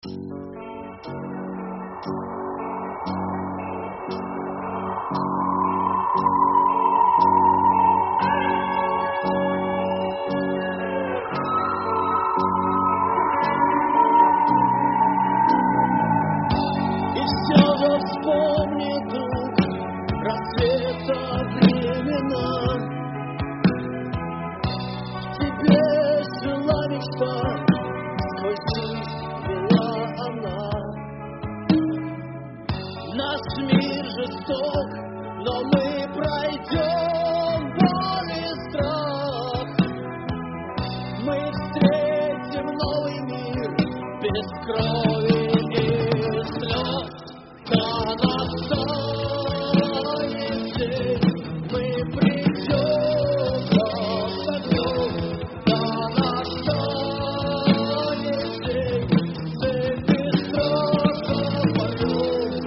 И все же вспомни дух рассвета времена. В тебе жила мечта, сквозь жизнь вела она. Наш мир жесток, но мы пройдем боль и страх. Мы встретим новый мир без крови и слез. Да настанет день, мы придем к огню. Да настанет день, цепи страха порвем.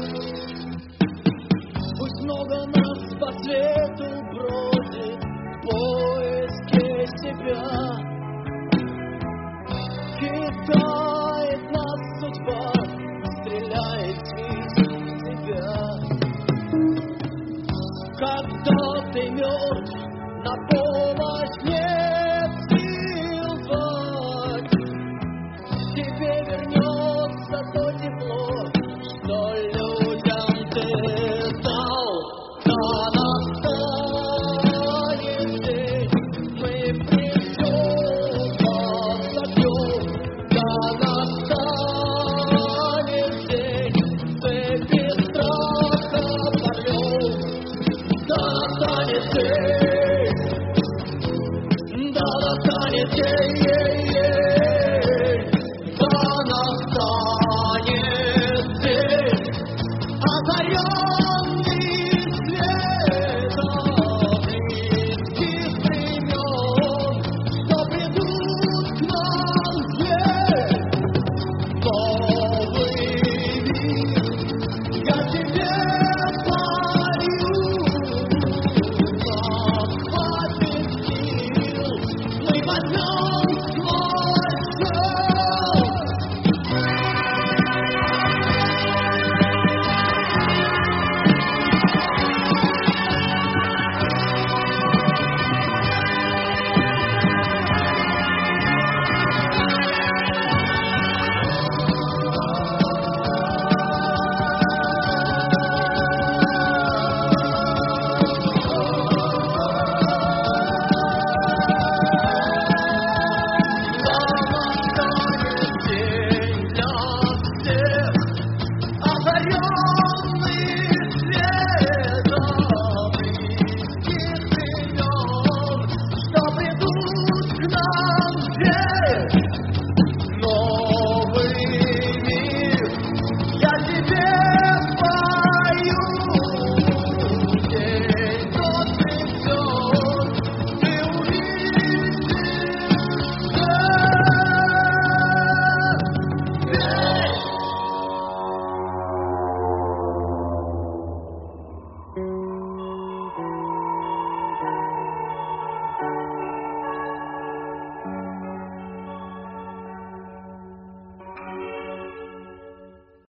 Пусть много нас по свету бродит в поиске себя. Китай